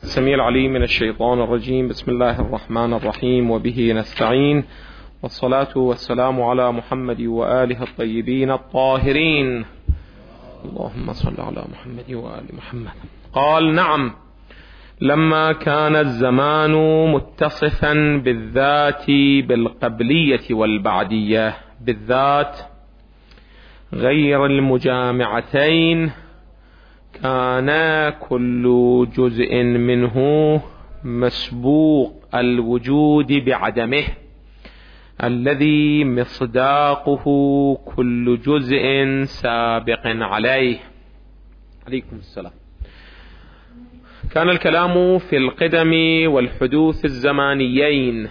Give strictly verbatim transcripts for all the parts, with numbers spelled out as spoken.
السميع العليم من الشيطان الرجيم. بسم الله الرحمن الرحيم، وبه نستعين، والصلاة والسلام على محمد وآله الطيبين الطاهرين. اللهم صل على محمد وآل محمد. قال: نعم، لما كان الزمان متصفا بالذات بالقبلية والبعدية، بالذات غير المجامعتين، كان كل جزء منه مسبوق الوجود بعدمه، الذي مصداقه كل جزء سابق عليه. عليكم السلام. كان الكلام في القدم والحدوث الزمانيين.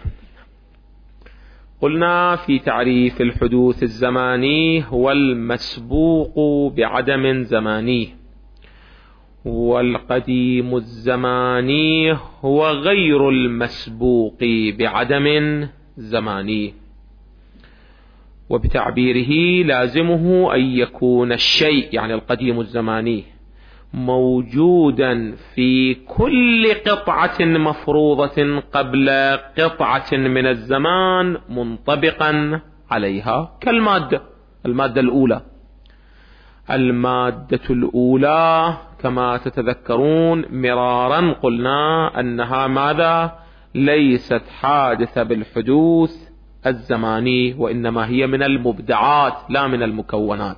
قلنا في تعريف الحدوث الزماني: هو المسبوق بعدم زماني، والقديم الزماني هو غير المسبوق بعدم زماني. وبتعبيره لازمه أن يكون الشيء، يعني القديم الزماني، موجودا في كل قطعة مفروضة قبل قطعة من الزمان منطبقا عليها، كالمادة المادة الأولى. المادة الأولى كما تتذكرون مرارا قلنا أنها ماذا؟ ليست حادثة بالحدوث الزماني، وإنما هي من المبدعات لا من المكونات.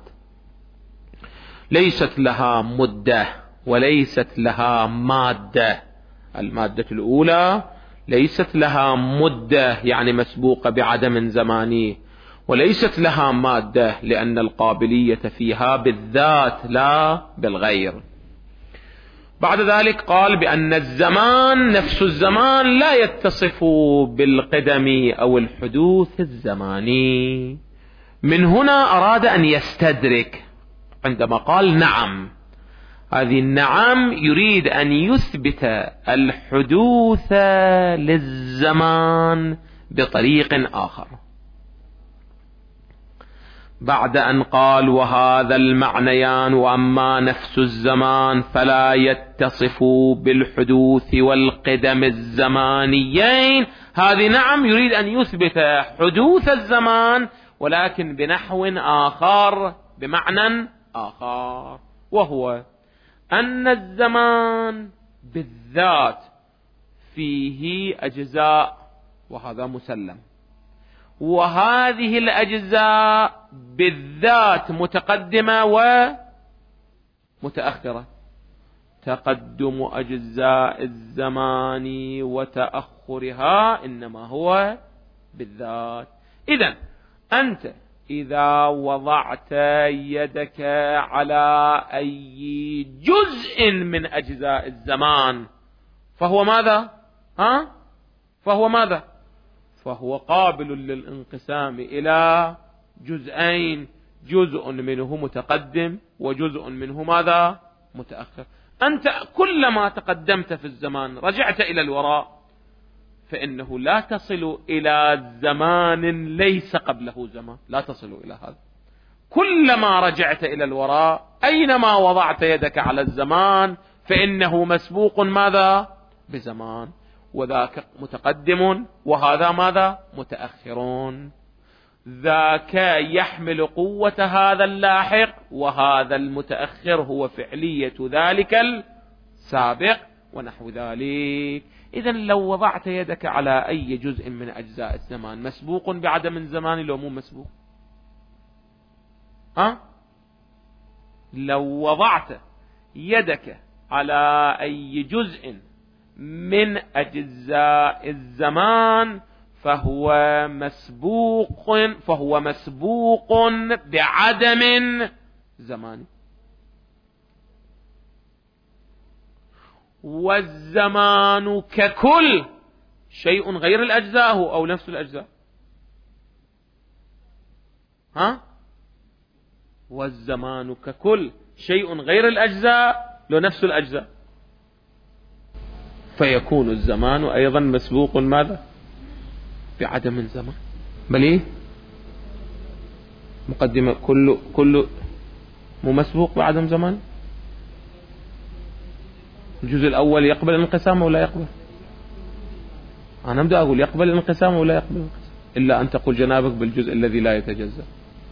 ليست لها مدة وليست لها مادة. المادة الأولى ليست لها مدة، يعني مسبوقة بعدم زماني، وليست لها مادة، لأن القابلية فيها بالذات لا بالغير. بعد ذلك قال بأن الزمان نفس الزمان لا يتصف بالقدم أو الحدوث الزماني. من هنا أراد أن يستدرك عندما قال نعم. هذه النعم يريد أن يثبت الحدوث للزمان بطريق آخر، بعد أن قال وهذا المعنيان وأما نفس الزمان فلا يتصف بالحدوث والقدم الزمانيين. هذه نعم يريد أن يثبت حدوث الزمان، ولكن بنحو آخر، بمعنى آخر، وهو أن الزمان بالذات فيه أجزاء، وهذا مسلم، وهذه الأجزاء بالذات متقدمة ومتأخرة. تقدم أجزاء الزمان وتأخرها إنما هو بالذات. إذن أنت إذا وضعت يدك على أي جزء من أجزاء الزمان فهو ماذا؟ ها؟ فهو ماذا؟ فهو قابل للانقسام إلى جزئين، جزء منه متقدم وجزء منه ماذا؟ متأخر. أنت كلما تقدمت في الزمان رجعت إلى الوراء، فإنه لا تصل إلى زمان ليس قبله زمان، لا تصل إلى هذا. كلما رجعت إلى الوراء أينما وضعت يدك على الزمان فإنه مسبوق ماذا؟ بزمان، وذاك متقدم وهذا ماذا؟ متأخرون. ذاك يحمل قوة هذا اللاحق، وهذا المتأخر هو فعلية ذلك السابق، ونحو ذلك. إذن لو وضعت يدك على أي جزء من أجزاء الزمان مسبوق بعدم زمان لو مو مسبوق؟ ها؟ لو وضعت يدك على أي جزء من أجزاء الزمان فهو مسبوق فهو مسبوق بعدم زمان. والزمان ككل شيء غير الأجزاء أو نفس الأجزاء؟ ها؟ والزمان ككل شيء غير الأجزاء لو نفس الأجزاء، فيكون الزمان أيضا مسبوق ماذا؟ بعدم الزمان. بل إيه؟ مقدمة كل كل مو مسبوق بعدم زمان. الجزء الأول يقبل الانقسام أو لا يقبل؟ أنا أبدأ أقول يقبل الانقسام أو لا يقبل الانقسام، إلا أن تقول جنابك بالجزء الذي لا يتجزأ.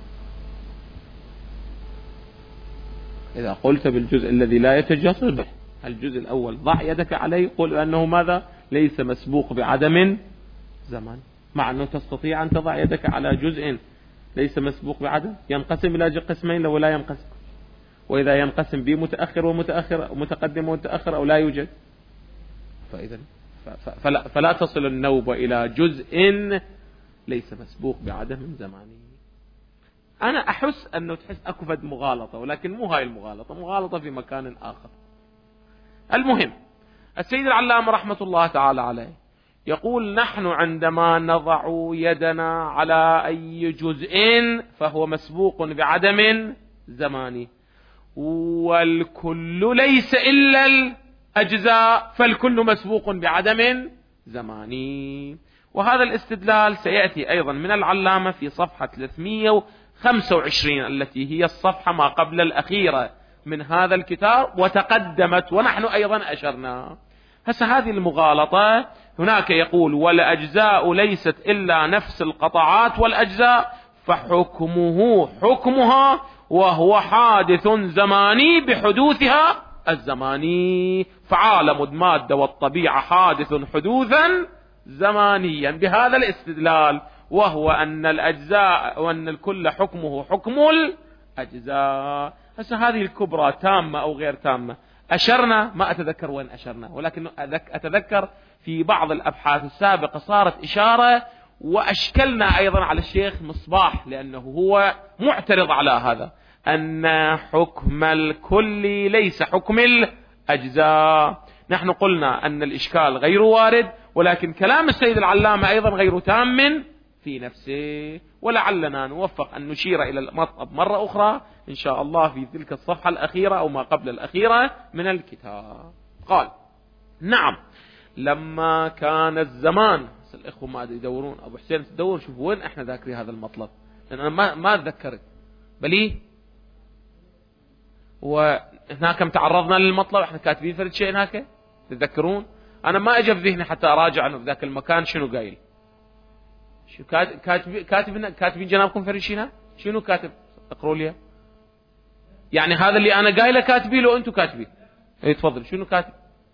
إذا قلت بالجزء الذي لا يتجزأ الجزء الأول ضع يدك عليه، قل أنه ماذا؟ ليس مسبوق بعدم زمان، مع أنه تستطيع أن تضع يدك على جزء ليس مسبوق بعدم ينقسم إلى قسمين لو لا ينقسم، وإذا ينقسم بمتأخر ومتأخر ومتقدم ومتأخر أو لا يوجد. فإذا فلا, فلا تصل النوبة إلى جزء ليس مسبوق بعدم زماني. أنا أحس أنه تحس أكفد مغالطة، ولكن مو هاي المغالطة، مغالطة في مكان آخر. المهم السيد العلامة رحمة الله تعالى عليه يقول نحن عندما نضع يدنا على أي جزء فهو مسبوق بعدم زماني، والكل ليس إلا الأجزاء فالكل مسبوق بعدم زماني. وهذا الاستدلال سيأتي أيضا من العلامة في صفحة ثلاثمئة وخمسة وعشرين التي هي الصفحة ما قبل الأخيرة من هذا الكتاب، وتقدمت ونحن أيضا أشرنا. هسه هذه المغالطة هناك يقول والأجزاء ليست إلا نفس القطعات والأجزاء فحكمه حكمها وهو حادث زماني بحدوثها الزماني، فعالم المادة والطبيعة حادث حدوثا زمانيا بهذا الاستدلال، وهو أن الأجزاء وأن الكل حكمه حكم الأجزاء. هسه هذه الكبرى تامة أو غير تامة؟ أشرنا، ما أتذكر وين أشرنا، ولكن أتذكر في بعض الأبحاث السابقة صارت إشارة، وأشكلنا أيضا على الشيخ مصباح لأنه هو معترض على هذا، أن حكم الكل ليس حكم الأجزاء. نحن قلنا أن الإشكال غير وارد، ولكن كلام السيد العلامة أيضا غير تام في نفسه، ولعلنا نوفق أن نشير إلى المطلب مرة أخرى إن شاء الله في تلك الصفحة الأخيرة أو ما قبل الأخيرة من الكتاب. قال نعم لما كان الزمان، الإخوة ما يدورون، أبو حسين تدور شوف وين إحنا ذاكري هذا المطلب، لأن أنا ما ما تذكرت بلي، وهناك تعرضنا للمطلب إحنا كاتبين فرد شيء هناك تذكرون. أنا ما أجي في ذهني حتى أراجع أنه في ذاك المكان شنو قايل، شو كاتب كاتبين كاتبين جنابكم فرد شيء شنو كاتب، اقروا لي يعني هذا اللي أنا قايله كاتبين له أنتم كاتبين. إيه تفضل شنو كاتب؟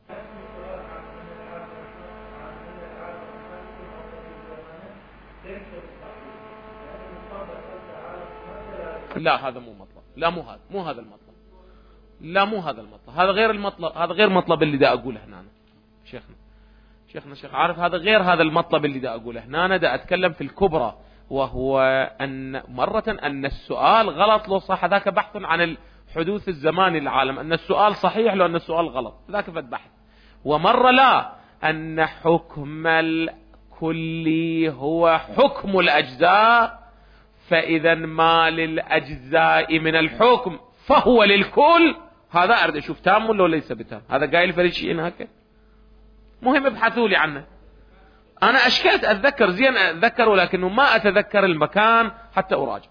لا هذا مو مطلب، لا مو هذا مو هذا المطلب، لا مو هذا المطلب، هذا غير المطلب، هذا غير مطلب اللي دا أقوله هنا أنا. شيخنا شيخنا شيخ عارف هذا غير هذا المطلب اللي دا أقوله هنا أنا، دا أتكلم في الكبرى، وهو أن مرة أن السؤال غلط لو صح، ذاك بحث عن الحدوث الزماني للعالم، أن السؤال صحيح لو أن السؤال غلط، ذاك فد بحث. ومرة لا، أن حكم الكل هو حكم الأجزاء، فإذا ما للأجزاء من الحكم فهو للكل. هذا أريد أشوف تام ولا ليس بتام، هذا قايل فريد شيء هكذا. مهم ابحثوا لي عنه. أنا أشكلت أتذكر زين أتذكر، ولكنه ما أتذكر المكان حتى أراجع.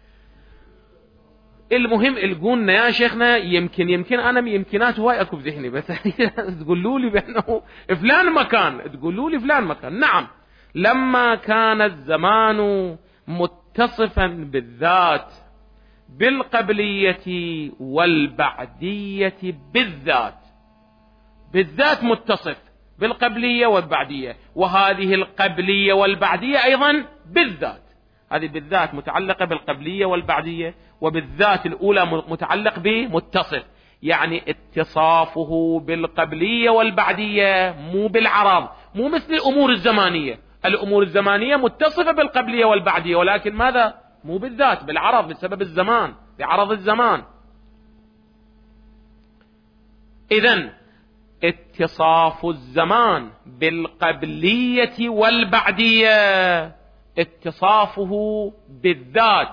المهم القولنا يا شيخنا، يمكن يمكن أنا يمكنات هواي أكو بذهني، بس تقولوا لي بأنه فلان مكان، تقولوا لي فلان مكان. نعم لما كان الزمان متصفا بالذات بالقبلية والبعدية بالذات، بالذات متصف بالقبلية والبعدية، وهذه القبلية والبعدية أيضا بالذات، هذه بالذات متعلقة بالقبلية والبعدية، وبالذات الأولى متعلق بمتصف، يعني اتصافه بالقبلية والبعدية مو بالعرض، مو مثل الأمور الزمانية. الأمور الزمانية متصفة بالقبلية والبعدية، ولكن ماذا؟ مو بالذات، بالعرض، بسبب الزمان، بعرض الزمان. إذن اتصاف الزمان بالقبلية والبعدية اتصافه بالذات،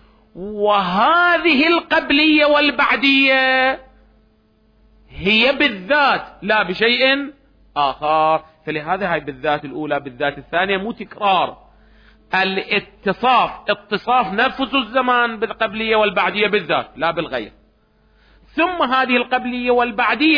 وهذه القبلية والبعدية هي بالذات لا بشيء آخر. فلهذا هاي بالذات الأولى بالذات الثانية مو تكرار، الاتصاف اتصاف نفس الزمان بالقبلية والبعدية بالذات لا بالغير. ثم هذه القبلية والبعدية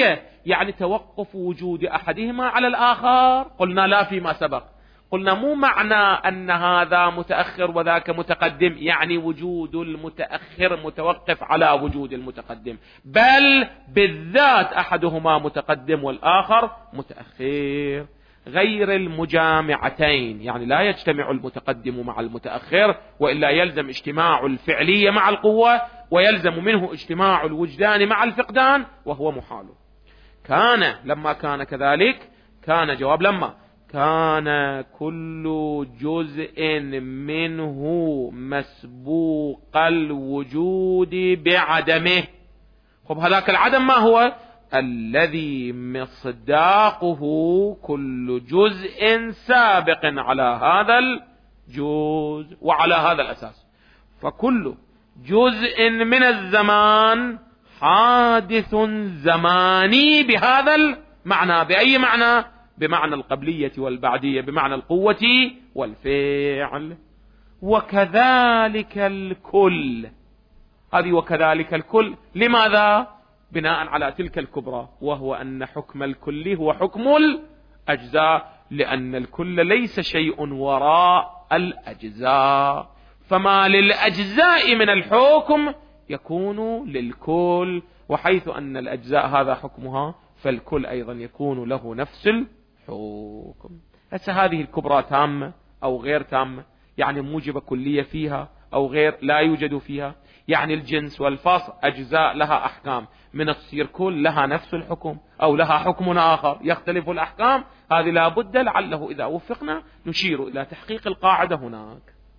يعني توقف وجود أحدهما على الآخر. قلنا لا فيما سبق، قلنا مو معنى أن هذا متأخر وذاك متقدم يعني وجود المتأخر متوقف على وجود المتقدم، بل بالذات أحدهما متقدم والآخر متأخر، غير المجامعتين، يعني لا يجتمع المتقدم مع المتأخر، وإلا يلزم اجتماع الفعلية مع القوة، ويلزم منه اجتماع الوجدان مع الفقدان، وهو محال. كان لما كان كذلك، كان جواب لما كان كل جزء منه مسبوق الوجود بعدمه. خب هذاك العدم ما هو؟ الذي مصداقه كل جزء سابق على هذا الجزء، وعلى هذا الأساس فكل جزء من الزمان حادث زماني بهذا المعنى. بأي معنى؟ بمعنى القبلية والبعدية، بمعنى القوة والفعل. وكذلك الكل، هذه وكذلك الكل لماذا؟ بناء على تلك الكبرى، وهو أن حكم الكل هو حكم الأجزاء، لأن الكل ليس شيء وراء الأجزاء، فما للأجزاء من الحكم يكون للكل، وحيث أن الأجزاء هذا حكمها فالكل أيضا يكون له نفس الحكم. هسه هذه الكبرى تامة أو غير تامة، يعني موجبة كلية فيها أو غير، لا يوجد فيها، يعني الجنس والفصل أجزاء لها أحكام، من تصير كل لها نفس الحكم أو لها حكم آخر يختلف الأحكام. هذه لا بد لعله إذا وفقنا نشير إلى تحقيق القاعدة هناك.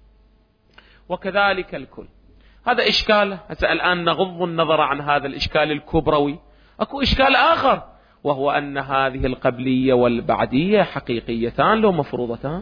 وكذلك الكل، هذا إشكال. هسه الآن نغض النظر عن هذا الإشكال الكبروي، أكو إشكال آخر، وهو أن هذه القبلية والبعدية حقيقيتان لو مفروضتان.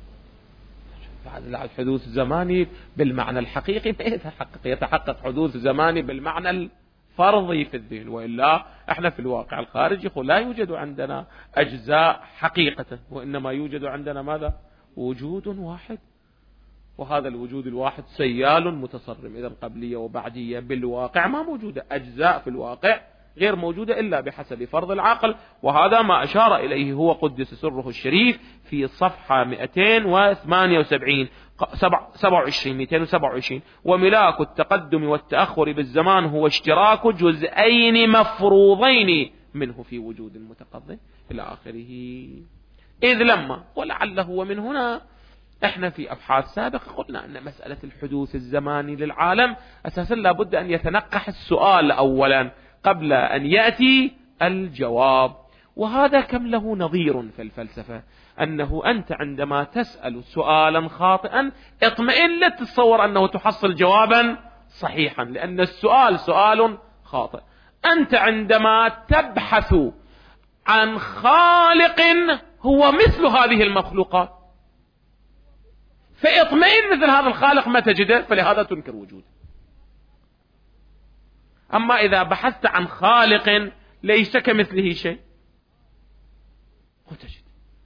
الحدوث الزماني بالمعنى الحقيقي ما يتحقق، يتحقق حدوث زماني بالمعنى الفرضي في الذهن، وإلا احنا في الواقع الخارجي لا يوجد عندنا أجزاء حقيقة، وإنما يوجد عندنا ماذا؟ وجود واحد، وهذا الوجود الواحد سيال متصرم. إذا قبلية وبعدية بالواقع ما موجودة، أجزاء في الواقع غير موجودة إلا بحسب فرض العقل، وهذا ما أشار إليه هو قدس سره الشريف في صفحة مئتين وثمانية وسبعين سبعة وعشرين مئتين وسبعة وعشرين. وملاك التقدم والتأخر بالزمان هو اشتراك جزئين مفروضين منه في وجود المتقدم إلى آخره. إذ لما، ولعله ومن هنا احنا في أبحاث سابقة قلنا أن مسألة الحدوث الزماني للعالم أساسا لابد أن يتنقح السؤال أولا قبل أن يأتي الجواب. وهذا كم له نظير في الفلسفة، أنه أنت عندما تسأل سؤالا خاطئا اطمئن لا تتصور أنه تحصل جوابا صحيحا، لأن السؤال سؤال خاطئ. أنت عندما تبحث عن خالق هو مثل هذه المخلوقات فاطمئن مثل هذا الخالق ما تجده، فلهذا تنكر وجوده. أما إذا بحثت عن خالق ليس كمثله شيء وتجد.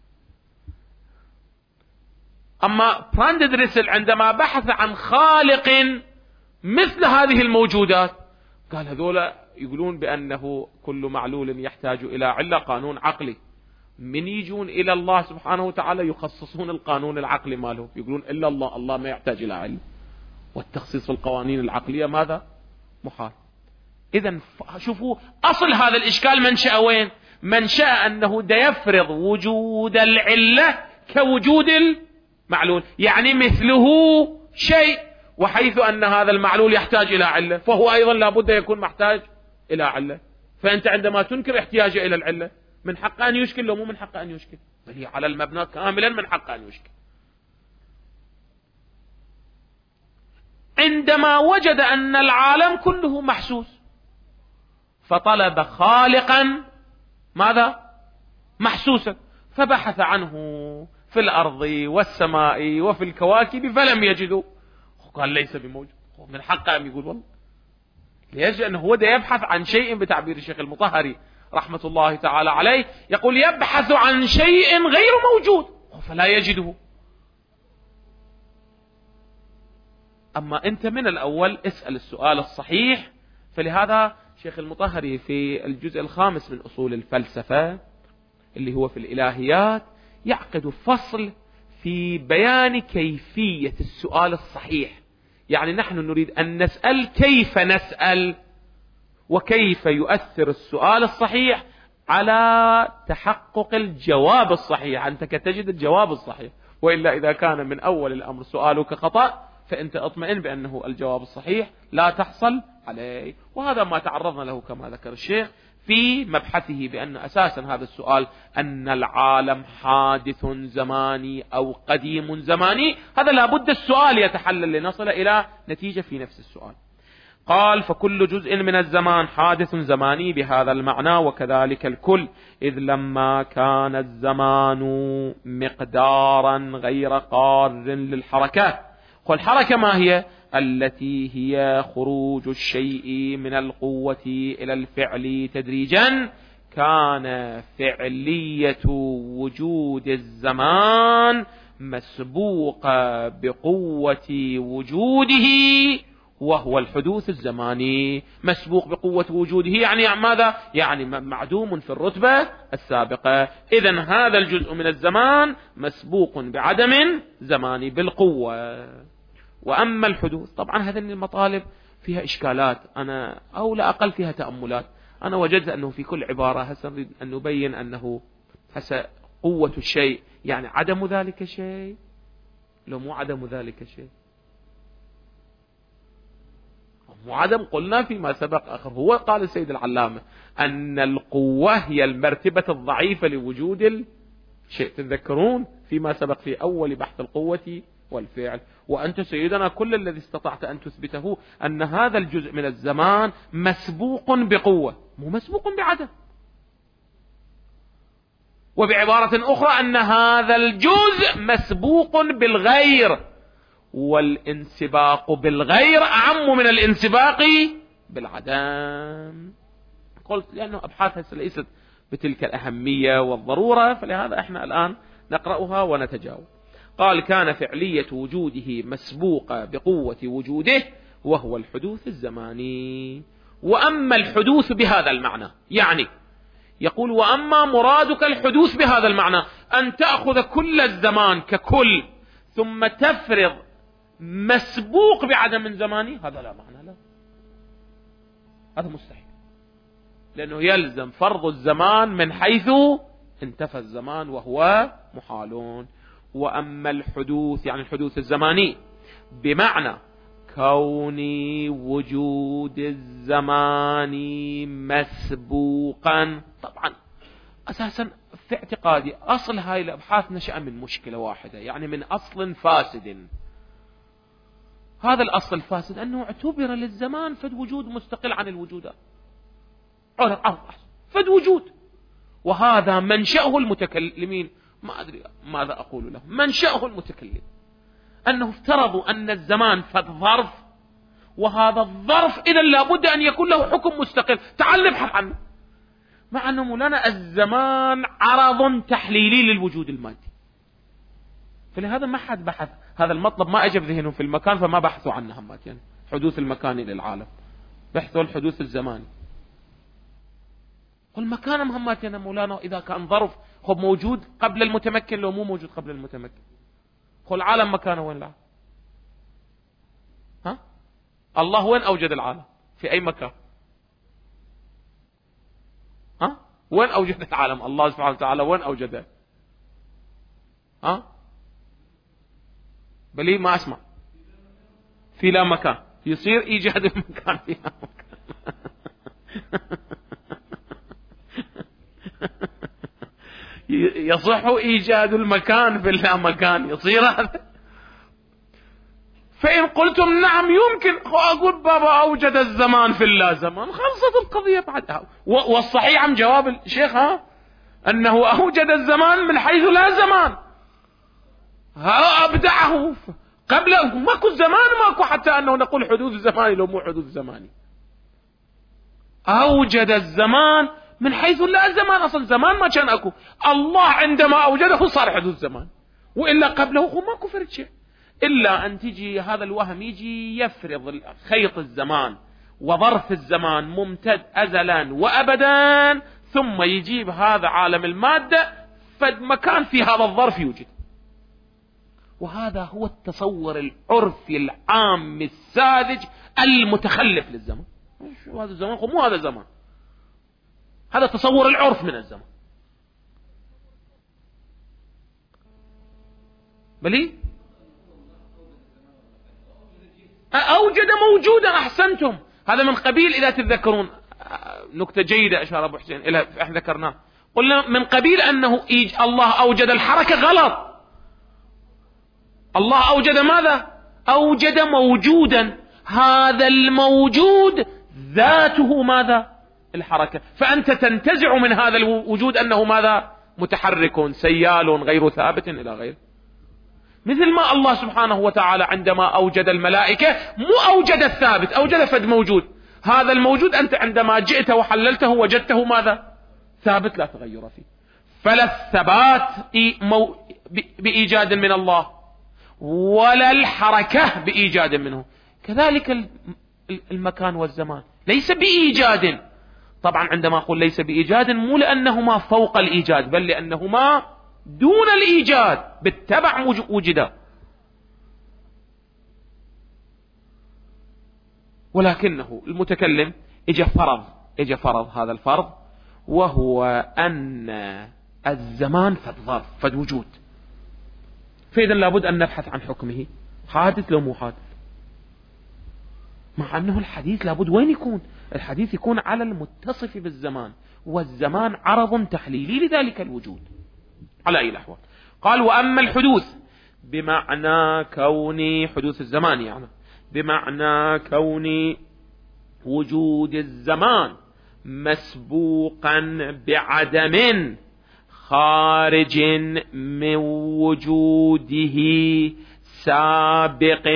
أما براندريسل عندما بحث عن خالق مثل هذه الموجودات قال هذولا يقولون بأنه كل معلول يحتاج إلى علة، قانون عقلي. من يجون إلى الله سبحانه وتعالى يخصصون القانون العقلي ماله، يقولون إلا الله، الله ما يحتاج إلى علم، والتخصيص في القوانين العقلية ماذا؟ محال. إذن شوفوا أصل هذا الإشكال منشأ وين؟ منشأ أنه دا يفرض وجود العلة كوجود المعلول، يعني مثله شيء، وحيث أن هذا المعلول يحتاج إلى علة فهو أيضا لابد يكون محتاج إلى علة. فأنت عندما تنكر احتياجه إلى العلة من حق أن يشكل، لو مو من حق أن يشكل، بل هي على المبنى كاملا من حق أن يشكل. عندما وجد أن العالم كله محسوس فطلب خالقا ماذا؟ محسوسا، فبحث عنه في الأرض والسماء وفي الكواكب فلم يجدوا، قال ليس بموجود. من حقه أن يقول والله ليش؟ أنه هو ده يبحث عن شيء، بتعبير الشيخ المطهري رحمة الله تعالى عليه يقول يبحث عن شيء غير موجود فلا يجده. أما أنت من الأول اسأل السؤال الصحيح، فلهذا شيخ المطهري في الجزء الخامس من أصول الفلسفة اللي هو في الإلهيات يعقد فصل في بيان كيفية السؤال الصحيح. يعني نحن نريد أن نسأل كيف نسأل، وكيف يؤثر السؤال الصحيح على تحقق الجواب الصحيح. أنت تجد الجواب الصحيح، وإلا إذا كان من أول الأمر سؤالك خطأ فأنت اطمئن بأنه الجواب الصحيح لا تحصل عليه. وهذا ما تعرضنا له كما ذكر الشيخ في مبحثه، بأن أساسا هذا السؤال أن العالم حادث زماني أو قديم زماني، هذا لابد السؤال يتحلل لنصل إلى نتيجة في نفس السؤال. قال: فكل جزء من الزمان حادث زماني بهذا المعنى، وكذلك الكل، إذ لما كان الزمان مقدارا غير قار للحركات. والحركة ما هي؟ التي هي خروج الشيء من القوة إلى الفعل تدريجا. كان فعلية وجود الزمان مسبوقة بقوة وجوده، وهو الحدوث الزماني. مسبوق بقوة وجوده يعني ماذا؟ يعني معدوم في الرتبة السابقة. إذن هذا الجزء من الزمان مسبوق بعدم زماني بالقوة. وأما الحدوث، طبعا هذه المطالب فيها إشكالات، أنا أو لا أقل فيها تأملات. أنا وجدت أنه في كل عبارة هسه نريد أن نبين أنه هسه قوة الشيء يعني عدم ذلك شيء، لو مو عدم ذلك شيء، مو عدم. قلنا فيما سبق آخر، هو قال السيد العلامة أن القوة هي المرتبة الضعيفة لوجود الشيء. تذكرون فيما سبق في أول بحث القوة والفعل. وأنت سيدنا كل الذي استطعت أن تثبته أن هذا الجزء من الزمان مسبوق بقوة، مو مسبوق بعدم. وبعبارة أخرى أن هذا الجزء مسبوق بالغير، والانسباق بالغير أعم من الانسباق بالعدم. قلت لأنه أبحاثها ليست بتلك الأهمية والضرورة، فلهذا احنا الآن نقرأها ونتجاوب. قال: كان فعلية وجوده مسبوقة بقوة وجوده، وهو الحدوث الزماني. وأما الحدوث بهذا المعنى، يعني يقول: وأما مرادك الحدوث بهذا المعنى أن تأخذ كل الزمان ككل ثم تفرض مسبوق بعدم زماني، هذا لا معنى له، هذا مستحيل، لأنه يلزم فرض الزمان من حيث انتفى الزمان، وهو محال. وأما الحدوث يعني الحدوث الزماني بمعنى كون وجود الزمان مسبوقا. طبعا أساسا في اعتقادي أصل هاي الأبحاث نشأ من مشكلة واحدة، يعني من أصل فاسد. هذا الأصل الفاسد أنه اعتبر للزمان فد وجود مستقل عن الوجودات، فد وجود، وهذا منشأه المتكلمين. ما أدري ماذا أقول له. منشأه المتكلم أنه افترضوا أن الزمان فد ظرف، وهذا الظرف إذا لابد أن يكون له حكم مستقل. تعال نبحث عنه، مع أنه مولانا الزمان عرض تحليلي للوجود المادي، فلهذا ما حد بحث هذا المطلب، ما أجب ذهنه في المكان، فما بحثوا عنه همات. يعني حدوث المكاني للعالم، بحثوا الحدوث الزماني. والمكان مهمات يا مولانا إذا كان ظرف هو موجود قبل المتمكن، لو مو موجود قبل المتمكن. هو العالم مكانه وين؟ العالم ها الله وين أوجد العالم؟ في أي مكان؟ ها وين أوجد العالم؟ الله سبحانه وتعالى وين أوجده؟ ها بلي ما أسمع. في لا مكان، يصير إيجاد المكان في لا مكان. يصح إيجاد المكان في اللا مكان، يصير هذا. فإن قلتم نعم يمكن، أقول بابا أوجد الزمان في اللا زمان، خلصت القضية بعدها. والصحيح عن جواب الشيخ ها أنه أوجد الزمان من حيث لا زمان، ها أبدعه قبل ماكو الزمان، ماكو حتى أنه نقول حدوث زماني لو مو حدوث زماني. أوجد الزمان من حيث لا زمان، أصلا زمان ما كان أكو. الله عندما أوجده صار حدوث زمان، وإلا قبله هو ماكو فرد شيء. إلا أن تجي هذا الوهم يجي يفرض خيط الزمان وظرف الزمان ممتد أزلا وأبدا، ثم يجيب هذا عالم المادة فمكان في هذا الظرف يوجد. وهذا هو التصور العرفي العام الساذج المتخلف للزمان. شو هذا الزمان؟ مو هذا الزمان، هذا تصور العرف من الزمان. بلي أوجد موجودا، أحسنتم، هذا من قبيل إذا تتذكرون نكتة جيدة أشار أبو حسين إلى إحنا ذكرناه، قلنا من قبيل أنه الله أوجد الحركة، غلط. الله أوجد ماذا؟ أوجد موجودا، هذا الموجود ذاته ماذا؟ الحركة. فأنت تنتزع من هذا الوجود أنه ماذا؟ متحرك سيال غير ثابت إلى غيره. مثل ما الله سبحانه وتعالى عندما أوجد الملائكة مو أوجد الثابت، أوجد فد موجود، هذا الموجود أنت عندما جئت وحللته وجدته ماذا؟ ثابت لا تغير فيه. فلا الثبات بإيجاد من الله ولا الحركة بإيجاد منه. كذلك المكان والزمان ليس بإيجاد. طبعا عندما أقول ليس بإيجاد مو لأنهما فوق الإيجاد، بل لأنهما دون الإيجاد بالتبع وجدا، ولكنه المتكلم اجى فرض اجى فرض هذا الفرض، وهو أن الزمان فد ظرف فد وجود، فإذا لابد أن نبحث عن حكمه حادث لو مو حادث. مع أنه الحديث لابد وين يكون؟ الحديث يكون على المتصف بالزمان، والزمان عرض تحليلي لذلك الوجود على أي الأحوال. قال وأما الحدوث بمعنى كون حدوث الزمان، يعني بمعنى كون وجود الزمان مسبوقا بعدم خارج من وجوده سابق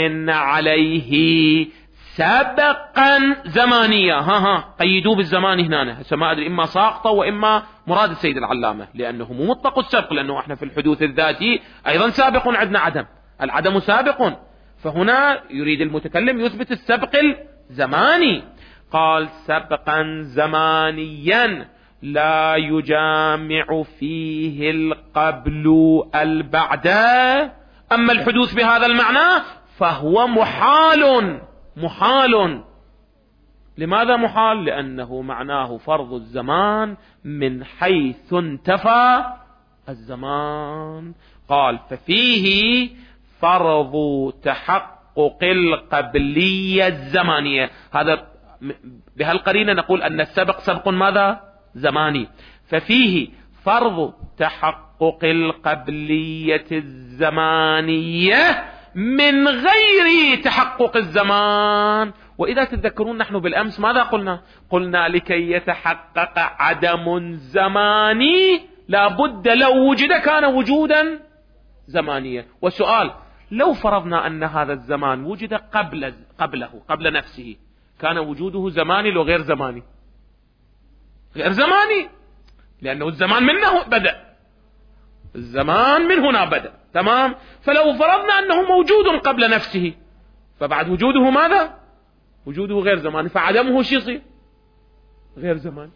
عليه سابقا زمانيا. ها ها قيدوا بالزمان هنا، ما أدري إما ساقطة وإما مراد السيد العلامة، لأنه مو مطلق السبق، لأنه احنا في الحدوث الذاتي أيضا سابق عندنا عدم، العدم سابق، فهنا يريد المتكلم يثبت السبق الزماني. قال سبقا زمانيا لا يجامع فيه القبل البعد. أما الحدوث بهذا المعنى فهو محال. محال. لماذا محال؟ لأنه معناه فرض الزمان من حيث انتفى الزمان. قال ففيه فرض تحقق القبلية الزمانية. هذا بهالقرينة نقول أن السبق سبق ماذا؟ زماني. ففيه فرض تحقق القبلية الزمانية من غير تحقق الزمان. وإذا تتذكرون نحن بالأمس ماذا قلنا؟ قلنا لكي يتحقق عدم زماني لابد لو وجد كان وجودا زمانيا. والسؤال لو فرضنا أن هذا الزمان وجد قبل قبله قبل نفسه، كان وجوده زماني لو غير زماني؟ غير زماني، لأنه الزمان منه بدأ، الزمان من هنا بدأ. تمام. فلو فرضنا أنه موجود قبل نفسه فبعد وجوده ماذا؟ وجوده غير زماني، فعدمه شو يصير؟ غير زماني.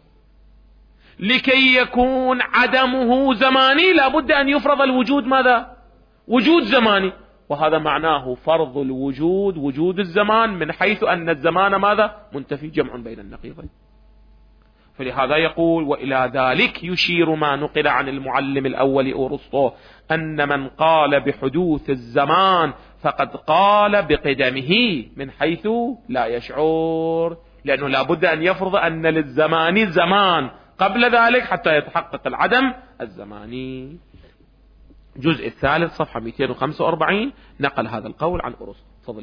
لكي يكون عدمه زماني لابد أن يفرض الوجود ماذا؟ وجود زماني. وهذا معناه فرض الوجود وجود الزمان من حيث أن الزمان ماذا؟ منتفي، جمع بين النقيضين. فلهذا يقول وإلى ذلك يشير ما نقل عن المعلم الأول أورسطو أن من قال بحدوث الزمان فقد قال بقدمه من حيث لا يشعر، لأنه لابد أن يفرض أن للزمان زمان قبل ذلك حتى يتحقق العدم الزماني. الجزء الثالث صفحة مئتين وخمسة وأربعين نقل هذا القول عن أورسطو. تفضلي.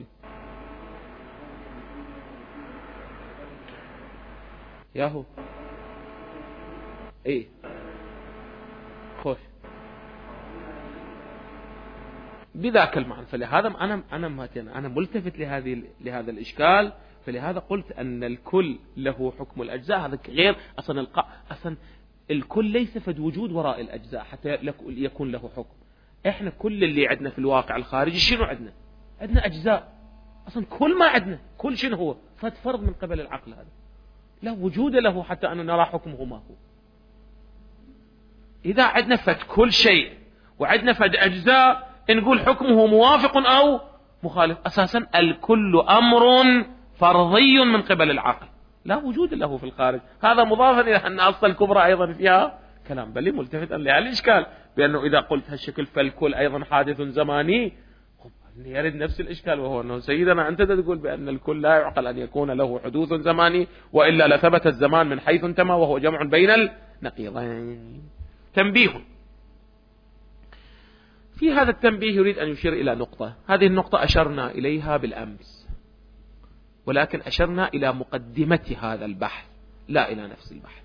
ياهو ايه خوش بذاك المعنى. فلهذا انا انا انا ملتفت لهذه لهذا الاشكال، فلهذا قلت ان الكل له حكم الاجزاء. هذا غير اصلا الق... اصلا الكل ليس فد وجود وراء الاجزاء حتى يكون له حكم. احنا كل اللي عندنا في الواقع الخارجي شنو عندنا؟ عندنا اجزاء، أصلا كل ما عندنا كل شيء هو فرض من قبل العقل، هذا لا وجود له حتى أن نرى حكمه ما هو. إذا عندنا فد كل شيء وعندنا فد أجزاء نقول حكمه موافق أو مخالف، أساسا الكل أمر فرضي من قبل العقل لا وجود له في الخارج. هذا مضافا إلى أن أصل الكبرى أيضا فيها كلام، بل ملتفتا للإشكال بأنه إذا قلت هالشكل فالكل أيضا حادث زماني يرد نفس الإشكال، وهو أنه سيدنا أنت تقول بأن الكل لا يعقل أن يكون له حدوث زماني، وإلا لثبت الزمان من حيث انتمى وهو جمع بين النقيضين. تنبيه في هذا التنبيه يريد أن يشير إلى نقطة، هذه النقطة أشرنا إليها بالأمس، ولكن أشرنا إلى مقدمة هذا البحث لا إلى نفس البحث.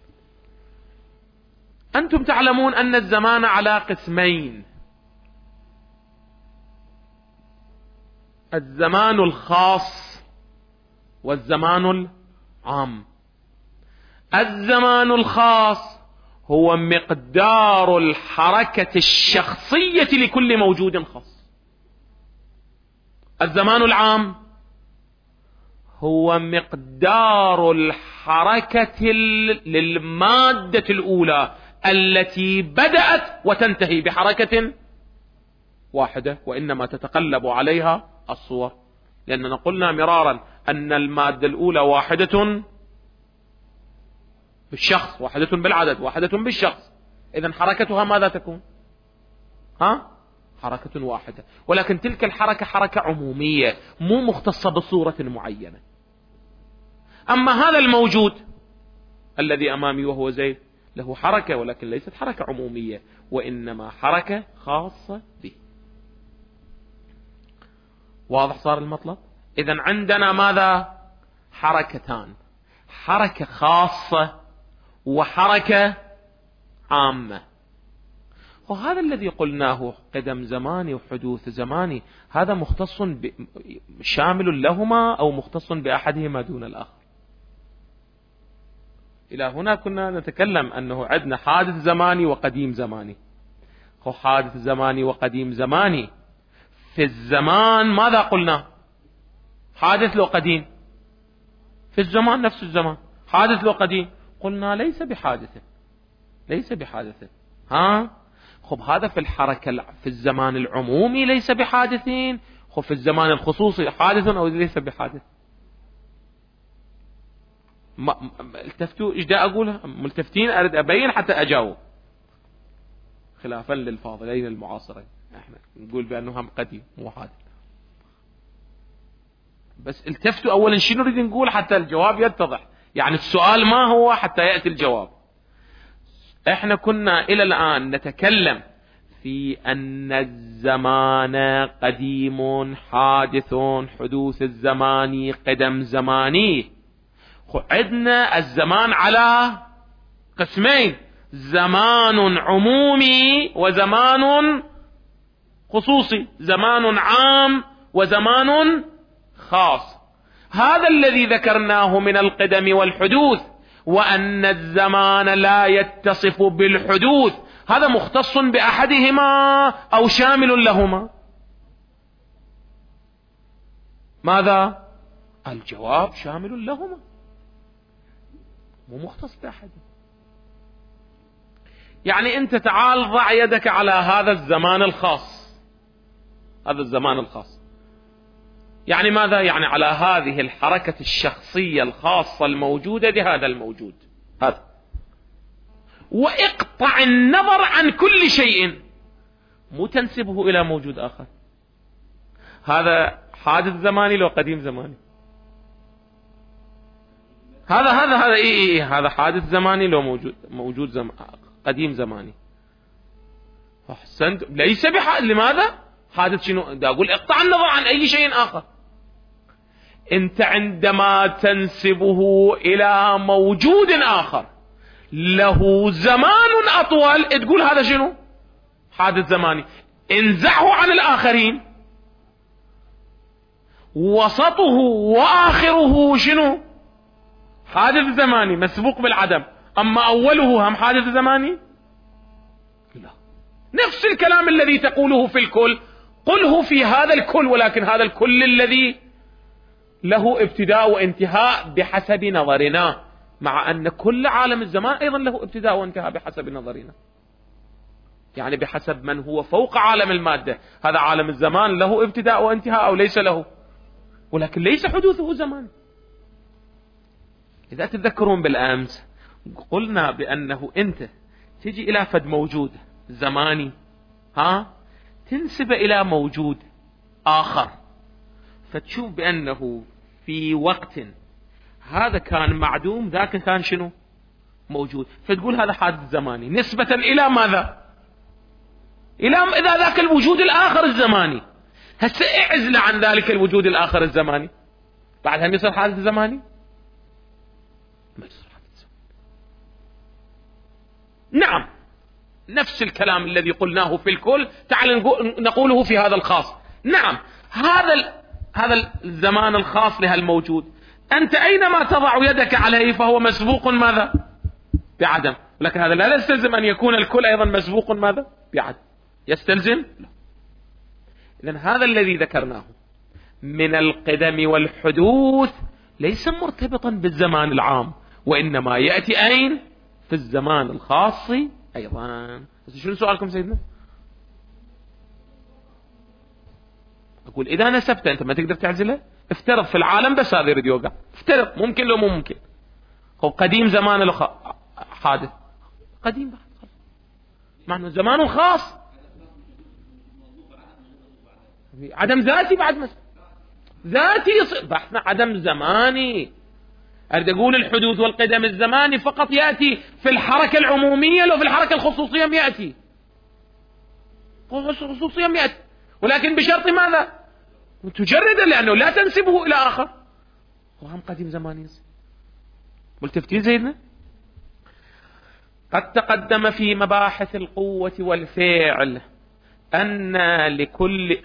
أنتم تعلمون أن الزمان على قسمين: الزمان الخاص والزمان العام. الزمان الخاص هو مقدار الحركة الشخصية لكل موجود خاص. الزمان العام هو مقدار الحركة للمادة الأولى التي بدأت وتنتهي بحركة واحدة، وإنما تتقلب عليها الصور، لأننا قلنا مرارا أن المادة الأولى واحدة بالشخص، واحدة بالعدد، واحدة بالشخص، إذن حركتها ماذا تكون؟ ها؟ حركة واحدة، ولكن تلك الحركة حركة عمومية مو مختصة بصورة معينة. أما هذا الموجود الذي أمامي وهو زيد له حركة، ولكن ليست حركة عمومية، وإنما حركة خاصة به. واضح صار المطلب؟ إذن عندنا ماذا؟ حركتان، حركة خاصة وحركة عامة. وهذا الذي قلناه قدم زماني وحدوث زماني هذا مختص ب... شامل لهما أو مختص بأحدهما دون الآخر. إلى هنا كنا نتكلم أنه عندنا حادث زماني وقديم زماني. هو حادث زماني وقديم زماني في الزمان ماذا قلنا؟ حادث لو قديم في الزمان نفس الزمان، حادث لو قديم قلنا ليس بحادث، ليس بحادث. ها خب هذا في الحركة في الزمان العمومي ليس بحادثين، خب في الزمان الخصوصي حادث أو ليس بحادث. ما التفتوا ايش دا اقولها؟ ملتفتين اريد ابين حتى اجاوب، خلافا للفاضلين المعاصرين احنا نقول بانه هم قديم مو حادث. بس التفتوا اولا شنو نريد نقول حتى الجواب يتضح، يعني السؤال ما هو حتى ياتي الجواب. احنا كنا الى الان نتكلم في ان الزمان قديم حادث، حدوث الزمان قدم زماني. عندنا الزمان على قسمين: زمان عمومي وزمان خصوصي، زمان عام وزمان خاص. هذا الذي ذكرناه من القدم والحدوث، وأن الزمان لا يتصف بالحدوث، هذا مختص بأحدهما أو شامل لهما. ماذا؟ الجواب شامل لهما، مو مختص بأحد. يعني أنت تعال ضع يدك على هذا الزمان الخاص، هذا الزمان الخاص يعني ماذا؟ يعني على هذه الحركة الشخصية الخاصة الموجودة بهذا الموجود هذا، واقطع النظر عن كل شيء، مو تنسبه إلى موجود آخر. هذا حادث زماني لو قديم زماني؟ هذا هذا هذا إيه إيه إيه هذا حادث زماني لو موجود موجود زم... قديم زماني. أحسنت، ليس بحادث. لماذا؟ حادث شنو؟ دا أقول اقطع النظر عن أي شيء آخر. أنت عندما تنسبه إلى موجود آخر له زمان أطول تقول هذا شنو؟ حادث زماني. انزعه عن الآخرين، وسطه وآخره شنو؟ حادث زماني مسبوق بالعدم. أما أوله هم حادث زماني؟ لا. نفس الكلام الذي تقوله في الكل قله في هذا الكل، ولكن هذا الكل الذي له ابتداء وانتهاء بحسب نظرنا، مع أن كل عالم الزمان أيضا له ابتداء وانتهاء بحسب نظرنا، يعني بحسب من هو فوق عالم المادة. هذا عالم الزمان له ابتداء وانتهاء أو ليس له، ولكن ليس حدوثه زمان. إذا تتذكرون بالأمس قلنا بأنه أنت تجي إلى فد موجود زماني، ها تنسب إلى موجود آخر، فتشوف بأنه في وقت هذا كان معدوم، ذاك كان شنو موجود، فتقول هذا حادث زماني نسبة إلى ماذا؟ إلى إذا ذاك الوجود الآخر الزماني. هسه اعزل عن ذلك الوجود الآخر الزماني، بعد هم يصير حادث زماني؟ ما يصير حادث زماني. نعم، نفس الكلام الذي قلناه في الكل تعال نقوله في هذا الخاص. نعم، هذا هذا الزمان الخاص لهالموجود أنت أينما تضع يدك عليه فهو مسبوق ماذا؟ بعدم. لكن هذا لا يستلزم أن يكون الكل أيضا مسبوق ماذا؟ بعدم. يستلزم؟ لا. إذن هذا الذي ذكرناه من القدم والحدوث ليس مرتبطا بالزمان العام، وإنما يأتي أين؟ في الزمان الخاص أيضا. شنو سؤالكم سيدنا؟ أقول إذا نسبت أنت ما تقدر تعزله. افترض في العالم بس هذا يريد يوقع، افترض ممكن لو مو ممكن. هو قديم زمان له حادث قديم بعد خلاص، معنى زمانه خاص، عدم ذاتي بعد مثلا ذاتي يصير بحثنا عدم زماني. أريد أقول الحدوث والقدم الزماني فقط يأتي في الحركة العمومية، لو في الحركة الخصوصية يأتي خصوصية يأتي، ولكن بشرط ماذا؟ تجرد، لأنه لا تنسبه إلى آخر، وهم قديم زماني يصير. ملتفتين زيدنا؟ قد تقدم في مباحث القوة والفعل أن لكل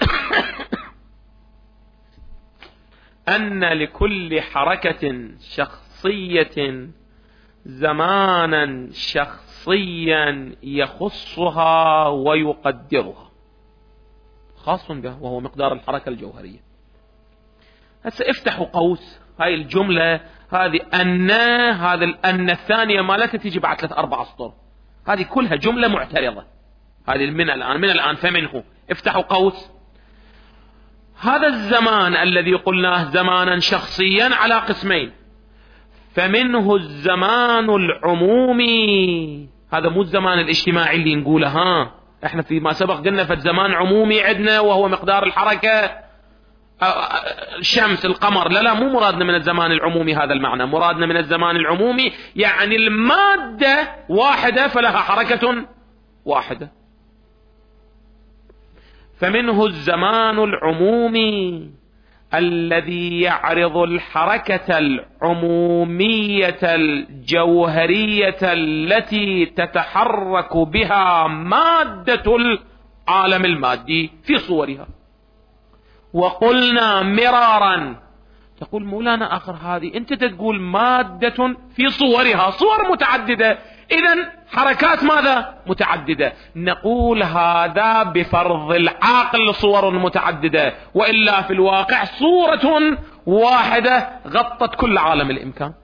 أن لكل حركة شخصية زمانا شخصيا يخصها ويقدرها، خاص به وهو مقدار الحركة الجوهرية. هسه افتحوا قوس هاي الجملة هذه أن، هذا الأن الثانية مالتها تيجي بعد ثلاث أربع أسطر، هذه كلها جملة معترضة. هذه من الآن من الآن فمنه افتحوا قوس. هذا الزمان الذي قلناه زمانا شخصيا على قسمين، فمنه الزمان العمومي، هذا مو الزمان الاجتماعي اللي نقوله، ها احنا فيما سبق قلنا فالزمان عمومي عندنا وهو مقدار الحركة الشمس القمر، لا لا مو مرادنا من الزمان العمومي هذا المعنى، مرادنا من الزمان العمومي يعني المادة واحدة فلها حركة واحدة. فمنه الزمان العمومي الذي يعرض الحركة العمومية الجوهرية التي تتحرك بها مادة العالم المادي في صورها. وقلنا مرارا، تقول مولانا آخر هذه أنت تقول مادة في صورها، صور متعددة، إذن حركات ماذا؟ متعددة. نقول هذا بفرض العقل صور متعددة، وإلا في الواقع صورة واحدة غطت كل عالم الإمكان.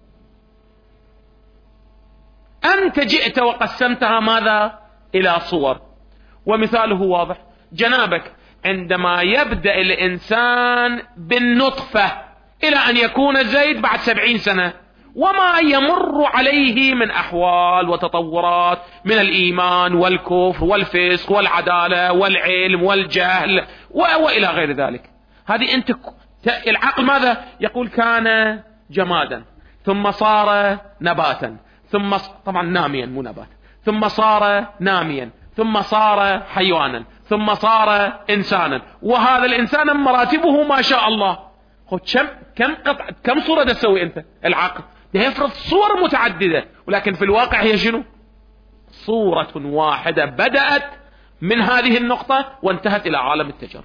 أنت جئت وقسمتها ماذا؟ إلى صور، ومثاله واضح. جنابك عندما يبدأ الإنسان بالنطفة إلى أن يكون زيد بعد سبعين سنة، وما يمر عليه من أحوال وتطورات من الإيمان والكفر والفسق والعدالة والعلم والجهل وإلى غير ذلك. هذه أنت العقل ماذا يقول؟ كان جمادا ثم صار نباتا، ثم طبعا ناميا مو نبات، ثم صار ناميا، ثم صار حيوانا، ثم صار إنسانا، وهذا الإنسان مراتبه ما شاء الله. كم كم قطع كم صورة تسوي أنت؟ العقل ده يفرض صور متعددة، ولكن في الواقع هي شنو؟ صورة واحدة بدأت من هذه النقطة وانتهت إلى عالم التجرد.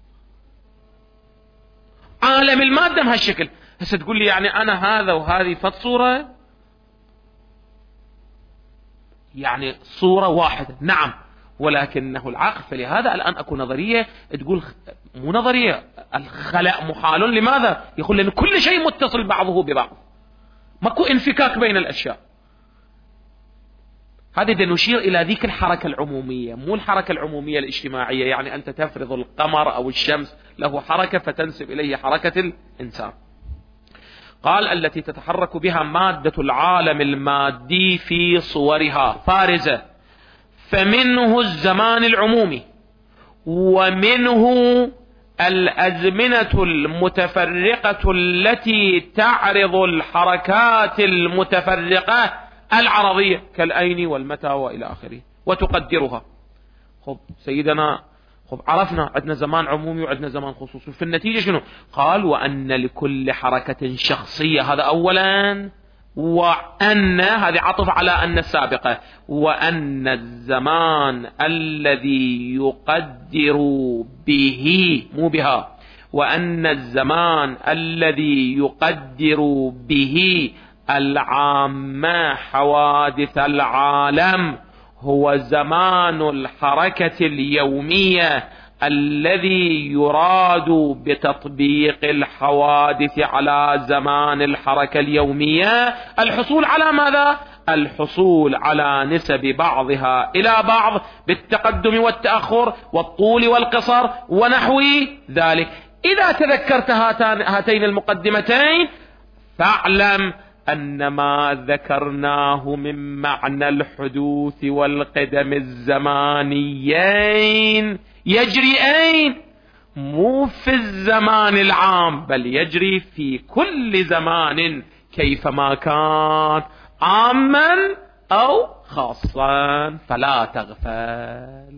عالم المادة بهالشكل. هسه تقول لي يعني أنا هذا وهذه فت صورة، يعني صورة واحدة، نعم، ولكنه العقل. فلهذا الآن أكو نظرية تقول مو نظرية، الخلق محال. لماذا؟ يقول لأن كل شيء متصل بعضه ببعض، ماكو انفكاك بين الأشياء. هذه نشير إلى ذيك الحركة العمومية، مو الحركة العمومية الاجتماعية، يعني أنت تفرض القمر أو الشمس له حركة فتنسب إليه حركة الإنسان. قال التي تتحرك بها مادة العالم المادي في صورها فارزة، فمنه الزمان العمومي، ومنه الأزمنة المتفرقة التي تعرض الحركات المتفرقة العرضية كالأين والمتى وإلى آخره وتقدرها. خب سيدنا، خب عرفنا عندنا زمان عمومي وعندنا زمان خصوصي، في النتيجة شنو؟ قال وأن لكل حركة شخصية، هذا أولا، وأن هذه عطف على أن السابقة، وأن الزمان الذي يقدر به، مو بها، وأن الزمان الذي يقدر به العامة حوادث العالم هو زمان الحركة اليومية الذي يراد بتطبيق الحوادث على زمان الحركة اليومية الحصول على ماذا؟ الحصول على نسب بعضها إلى بعض بالتقدم والتأخر والطول والقصر ونحو ذلك. إذا تذكرت هاتين المقدمتين فاعلم أن ما ذكرناه من معنى الحدوث والقدم الزمانيين يجري أين؟ مو في الزمان العام، بل يجري في كل زمان كيفما كان، عاما أو خاصا، فلا تغفل.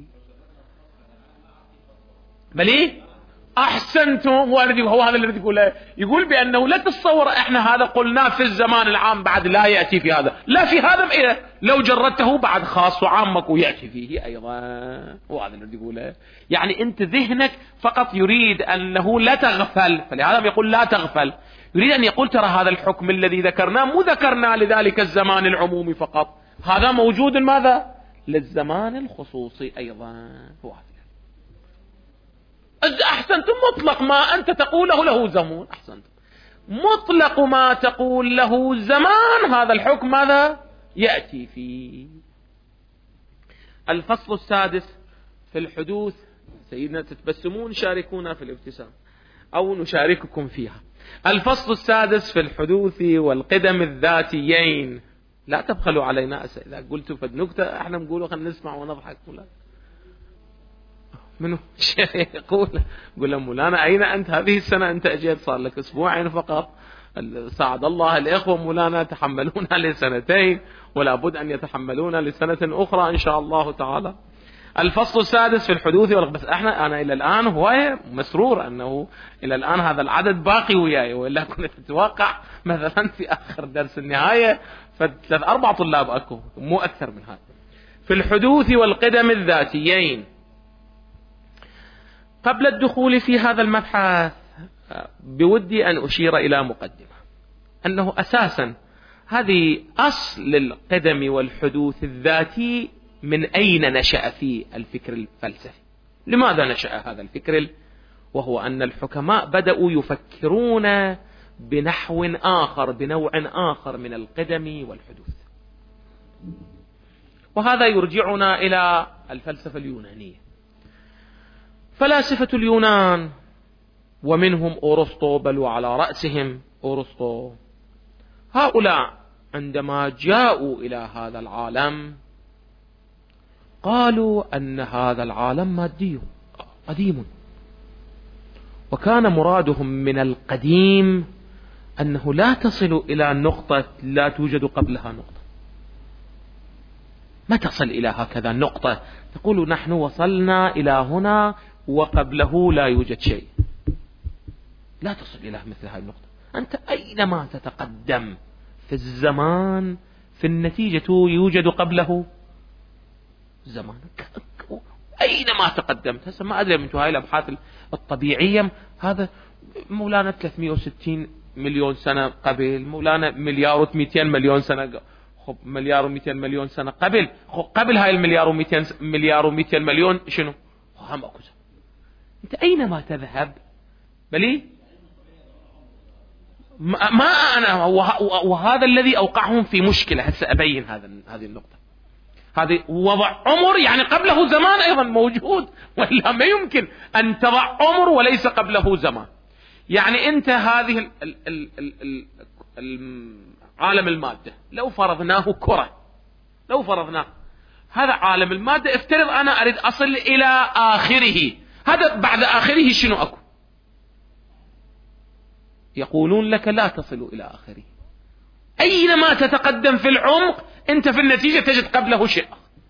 بلي أحسنتم. هو هذا الذي يقوله، يقول بأنه لا تتصور إحنا هذا قلناه في الزمان العام بعد لا يأتي في هذا، لا في هذا إيه؟ لو جردته بعد خاص وعامك ويأتي فيه أيضا. هو هذا الذي يقوله، يعني أنت ذهنك فقط يريد أنه لا تغفل، فلهذا يقول لا تغفل، يريد أن يقول ترى هذا الحكم الذي ذكرناه مو ذكرناه لذلك الزمان العمومي فقط، هذا موجود ماذا؟ للزمان الخصوصي أيضا. هو هذا. أحسنتم. مطلق ما أنت تقوله له زمان، أحسنتم، مطلق ما تقول له زمان هذا الحكم ماذا؟ يأتي فيه. الفصل السادس في الحدوث. سيدنا تتبسمون، شاركونا في الابتسام أو نشارككم فيها. الفصل السادس في الحدوث والقدم الذاتيين. لا تبخلوا علينا، إذا قلت فد نكتة احنا نقوله خلينا نسمع ونضحك. ولا منو يقول قل له مولانا أين أنت هذه السنة؟ أنت أجيت صار لك أسبوعين فقط، ساعد الله الإخوة مولانا تحملونا لسنتين ولا بد أن يتحملونا لسنة أخرى إن شاء الله تعالى. الفصل السادس في الحدوث والقدم. بس احنا أنا إلى الآن هو مسرور أنه إلى الآن هذا العدد باقي وياي، وإلا كنت أتوقع مثلا في آخر درس النهاية فثلاث أربع طلاب أكو، مو أكثر من هذا. في الحدوث والقدم الذاتيين. قبل الدخول في هذا المبحث بودي أن أشير إلى مقدمة، أنه أساسا هذه أصل القدم والحدوث الذاتي من أين نشأ في الفكر الفلسفي؟ لماذا نشأ هذا الفكر؟ وهو أن الحكماء بدأوا يفكرون بنحو آخر، بنوع آخر من القدم والحدوث. وهذا يرجعنا إلى الفلسفة اليونانية. فلاسفة اليونان ومنهم أورسطو، بل وعلى رأسهم أورسطو، هؤلاء عندما جاءوا إلى هذا العالم قالوا أن هذا العالم مادي قديم، وكان مرادهم من القديم أنه لا تصل إلى نقطة لا توجد قبلها نقطة، ما تصل إلى هكذا نقطة تقول نحن وصلنا إلى هنا وقبله لا يوجد شيء، لا تصل إلى مثل هذه النقطة. أنت أينما تتقدم في الزمان في النتيجة يوجد قبله زمان، أينما تقدمت. هسه ما أدري من هاي الأبحاث الطبيعية، هذا مولانا ثلاثمئة وستين مليون سنة قبل، مولانا مليار ومئتين مليون سنة، خب مليار ومئتين مليون سنة قبل، خب قبل هاي المليار ومئتين مليار ومئتين مليون شنو؟ هم أكو. أنت أينما تذهب بلي ما أنا، وهذا الذي أوقعهم في مشكلة. هسه أبين هذا هذه النقطة. هذه وضع عمر يعني قبله زمان أيضا موجود، وإلا ما يمكن أن تضع عمر وليس قبله زمان. يعني أنت هذه ال ال ال ال ال عالم المادة لو فرضناه كرة، لو فرضناه هذا عالم المادة، افترض أنا أريد أصل إلى آخره، هذا بعد آخره شنو أكو؟ يقولون لك لا تصل إلى آخره. أينما تتقدم في العمق أنت في النتيجة تجد قبله شيء.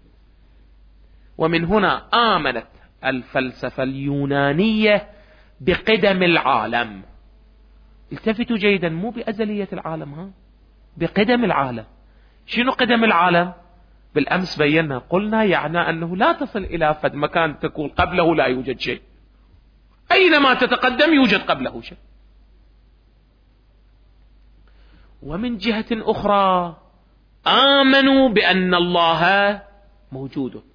ومن هنا آمنت الفلسفة اليونانية بقدم العالم. التفتوا جيدا، مو بأزلية العالم، ها، بقدم العالم. شنو قدم العالم؟ بالأمس بينا قلنا يعني أنه لا تصل إلى فد مكان تكون قبله لا يوجد شيء، أينما تتقدم يوجد قبله شيء. ومن جهة أخرى آمنوا بأن الله موجود.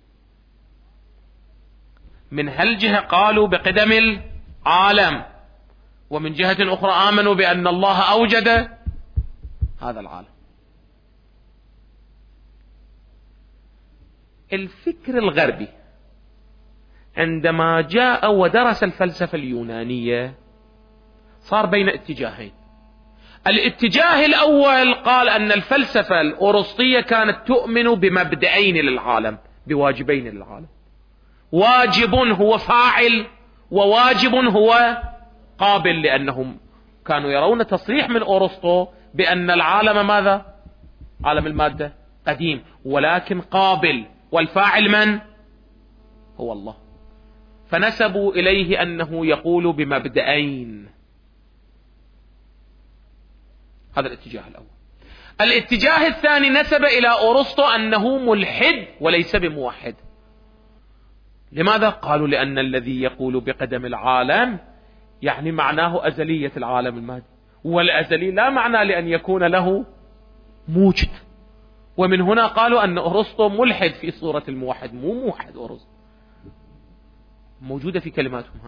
من هالجهة قالوا بقدم العالم، ومن جهة أخرى آمنوا بأن الله أوجد هذا العالم. الفكر الغربي عندما جاء ودرس الفلسفة اليونانية صار بين اتجاهين. الاتجاه الأول قال أن الفلسفة الأرسطية كانت تؤمن بمبدئين للعالم، بواجبين للعالم. واجب هو فاعل، وواجب هو قابل، لأنهم كانوا يرون تصريح من أرسطو بأن العالم ماذا؟ عالم المادة قديم ولكن قابل، والفاعل من؟ هو الله. فنسبوا إليه أنه يقول بمبدئين. هذا الاتجاه الأول. الاتجاه الثاني نسب إلى أرسطو أنه ملحد وليس بموحد. لماذا؟ قالوا لأن الذي يقول بقدم العالم يعني معناه أزلية العالم المادي، والأزلي لا معنى لأن يكون له موجد. ومن هنا قالوا أن أرسطو ملحد في صورة الموحد، مو موحد أرسطو، موجودة في كلماتهم.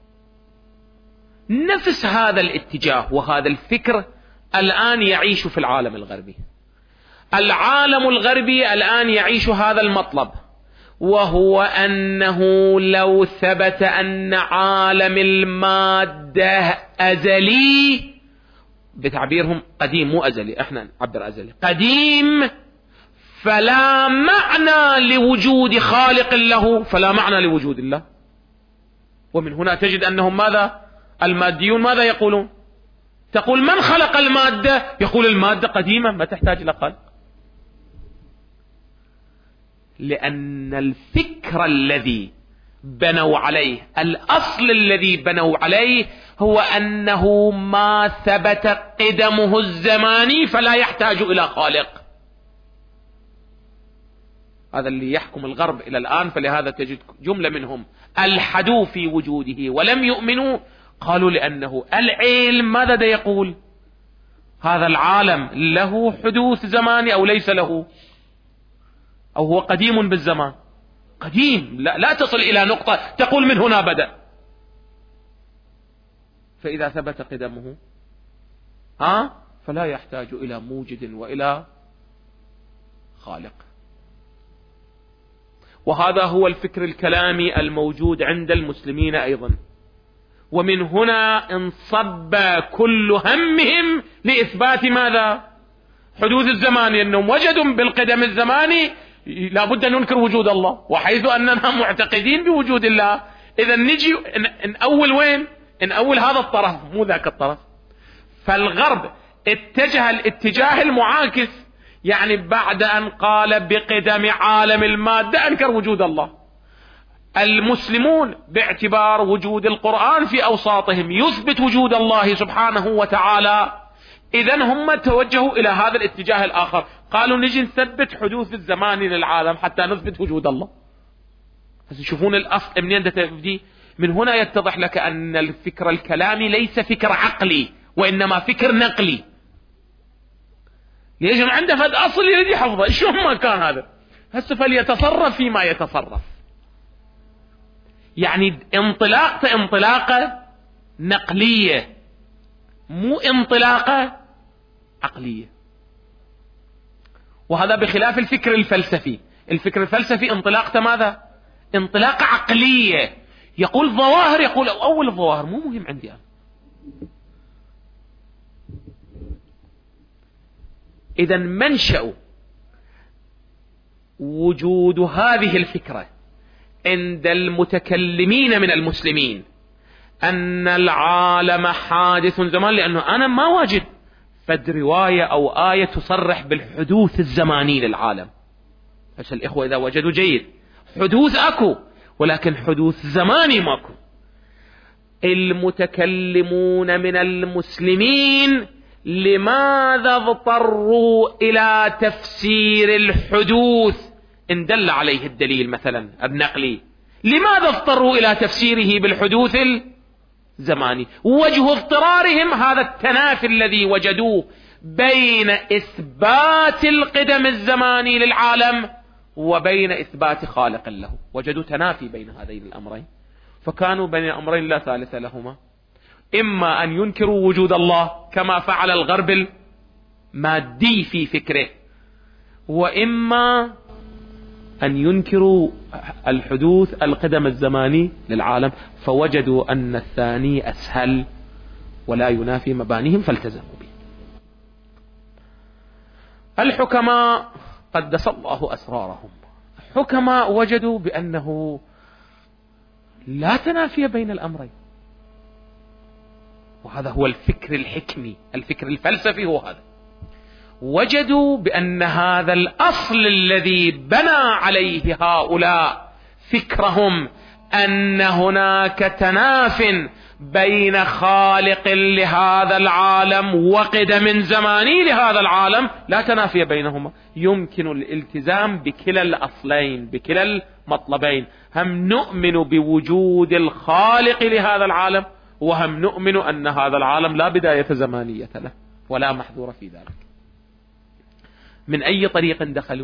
نفس هذا الاتجاه وهذا الفكر الآن يعيش في العالم الغربي. العالم الغربي الآن يعيش هذا المطلب، وهو أنه لو ثبت أن عالم المادة أزلي، بتعبيرهم قديم مو أزلي، احنا نعبر أزلي قديم، فلا معنى لوجود خالق له، فلا معنى لوجود الله. ومن هنا تجد أنهم ماذا؟ الماديون ماذا يقولون؟ تقول من خلق المادة؟ يقول المادة قديمة ما تحتاج إلى خالق. لأن الفكر الذي بنوا عليه، الأصل الذي بنوا عليه، هو أنه ما ثبت قدمه الزماني فلا يحتاج إلى خالق. هذا اللي يحكم الغرب إلى الآن. فلهذا تجد جملة منهم ألحدوا في وجوده ولم يؤمنوا، قالوا لأنه العلم ماذا دا يقول؟ هذا العالم له حدوث زماني أو ليس له، أو هو قديم بالزمان؟ قديم، لا, لا تصل إلى نقطة تقول من هنا بدأ. فإذا ثبت قدمه ها فلا يحتاج إلى موجد وإلى خالق. وهذا هو الفكر الكلامي الموجود عند المسلمين أيضا. ومن هنا انصب كل همهم لإثبات ماذا؟ حدوث الزمان، لأنهم وجدوا بالقدم الزماني لا بد أن ننكر وجود الله، وحيث أننا معتقدين بوجود الله إذا نجي نأول وين؟ نأول هذا الطرف مو ذاك الطرف. فالغرب اتجه الاتجاه المعاكس، يعني بعد أن قال بقدم عالم المادة أنكر وجود الله. المسلمون باعتبار وجود القرآن في أوساطهم يثبت وجود الله سبحانه وتعالى، إذن هم توجهوا إلى هذا الاتجاه الآخر، قالوا نجي نثبت حدوث الزمان للعالم حتى نثبت وجود الله. بس يشوفون الأصل منين تبدي. من هنا يتضح لك أن الفكر الكلامي ليس فكر عقلي وإنما فكر نقلي. ليش عنده فد أصل يريد يحفظه، شو ما كان هذا هسه فليتصرف فيما يتصرف. يعني انطلاقة انطلاقة نقلية، مو انطلاقة عقلية. وهذا بخلاف الفكر الفلسفي. الفكر الفلسفي انطلاقته ماذا؟ انطلاقة عقلية، يقول ظواهر، يقول أول الظواهر مو مهم عندي أنا. إذا منشأ وجود هذه الفكرة عند المتكلمين من المسلمين أن العالم حادث زمان، لأنه أنا ما واجد فد رواية أو آية تصرح بالحدوث الزماني للعالم. بس الإخوة إذا وجدوا جيد، حدوث أكو، ولكن حدوث زماني ماكو. المتكلمون من المسلمين لماذا اضطروا إلى تفسير الحدوث إن دل عليه الدليل مثلا النقلي؟ لماذا اضطروا إلى تفسيره بالحدوث الزماني؟ وجه اضطرارهم هذا التنافي الذي وجدوه بين إثبات القدم الزماني للعالم وبين إثبات خالق له. وجدوا تنافي بين هذين الأمرين، فكانوا بين الأمرين لا ثالث لهما. إما أن ينكروا وجود الله كما فعل الغرب المادي في فكره، وإما أن ينكروا الحدوث القدم الزماني للعالم، فوجدوا أن الثاني أسهل ولا ينافي مبانيهم فالتزموا به. الحكماء قدس الله أسرارهم، حكماء وجدوا بأنه لا تنافي بين الأمرين، وهذا هو الفكر الحكمي. الفكر الفلسفي هو هذا. وجدوا بأن هذا الأصل الذي بنى عليه هؤلاء فكرهم، أن هناك تناف بين خالق لهذا العالم وقدم زماني لهذا العالم، لا تنافي بينهما، يمكن الالتزام بكلا الأصلين، بكلا المطلبين. هم نؤمن بوجود الخالق لهذا العالم، وهم نؤمن أن هذا العالم لا بداية زمانية له ولا محظور في ذلك. من أي طريق دخلوا؟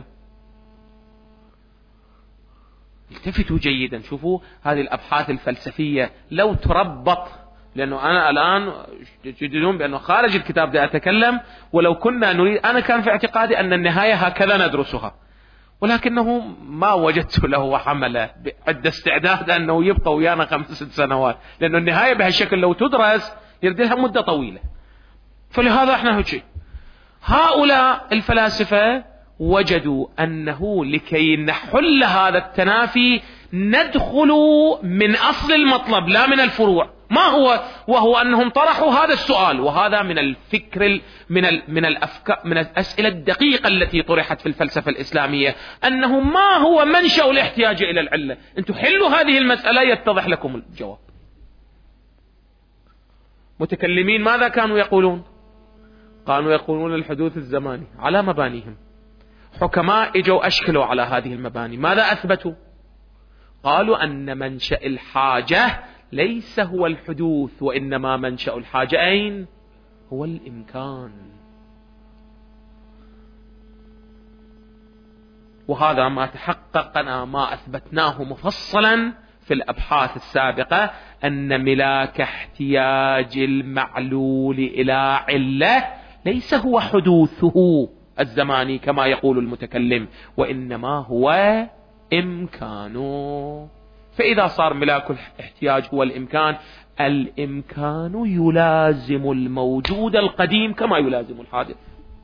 التفتوا جيدا، شوفوا هذه الأبحاث الفلسفية لو تربط، لأنه أنا الآن تجدون بأنه خارج الكتاب ده أتكلم، ولو كنا نريد، أنا كان في اعتقادي أن النهاية هكذا ندرسها، ولكنه ما وجدت له حملة عند استعداد أنه يبقى ويانا خمس ست سنوات، لأنه النهاية بهالشكل لو تدرس يردلها مدة طويلة. فلهذا احنا هجي هؤلاء الفلاسفة وجدوا أنه لكي نحل هذا التنافي ندخل من أصل المطلب لا من الفروع. ما هو؟ وهو أنهم طرحوا هذا السؤال، وهذا من الفكر من ال من الأفكار من الأسئلة الدقيقة التي طرحت في الفلسفة الإسلامية، أنه ما هو منشأ الاحتياج إلى العلة؟ أنتم حلوا هذه المسألة يتضح لكم الجواب. متكلمين ماذا كانوا يقولون؟ كانوا يقولون الحدوث الزماني على مبانيهم. حكماء اجوا أشكلوا على هذه المباني، ماذا أثبتوا؟ قالوا أن منشأ الحاجة ليس هو الحدوث، وإنما منشأ الحاجة أين؟ هو الإمكان. وهذا ما تحققنا ما أثبتناه مفصلا في الأبحاث السابقة، أن ملاك احتياج المعلول إلى علة ليس هو حدوثه الزماني كما يقول المتكلم، وإنما هو إمكانه. فإذا صار ملاك الاحتياج هو الإمكان، الإمكان يلازم الموجود القديم كما يلازم الحادث.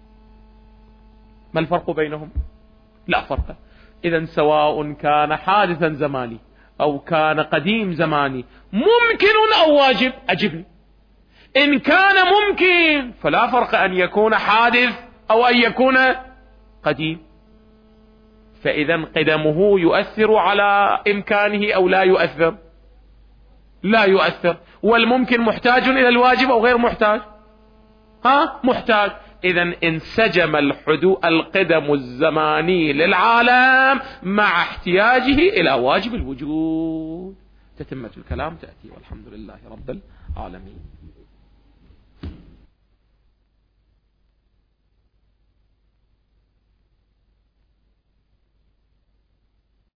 ما الفرق بينهم؟ لا فرق. إذن سواء كان حادثا زماني أو كان قديم زماني، ممكن أو واجب، أجبني. إن كان ممكن فلا فرق أن يكون حادث أو أن يكون قديم. فإذا قدمه يؤثر على إمكانه أو لا يؤثر؟ لا يؤثر. والممكن محتاج إلى الواجب أو غير محتاج؟ ها محتاج. إذا انسجم الحدوث القدم الزماني للعالم مع احتياجه إلى واجب الوجود. تتمة الكلام تأتي، والحمد لله رب العالمين.